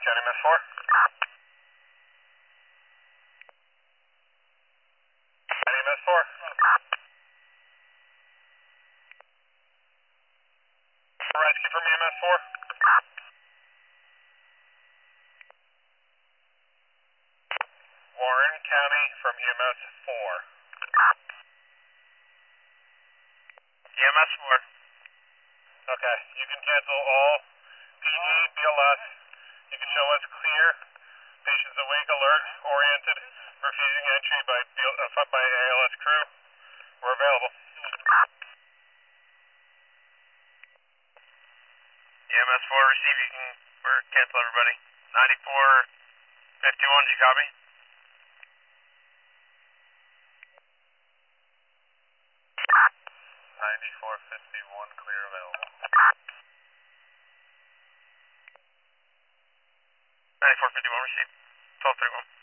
County MS 4. County MS 4. Rescue from EMS 4. Warren County from EMS 4. EMS 4. Okay, you can cancel all PD, BLS. You can show us clear. Patients awake, alert, oriented, refusing entry by ALS crew. We're available. EMS 4 receiving. We're cancel everybody. 9451, you copy? 9451, clear available. 9451 received. 1231.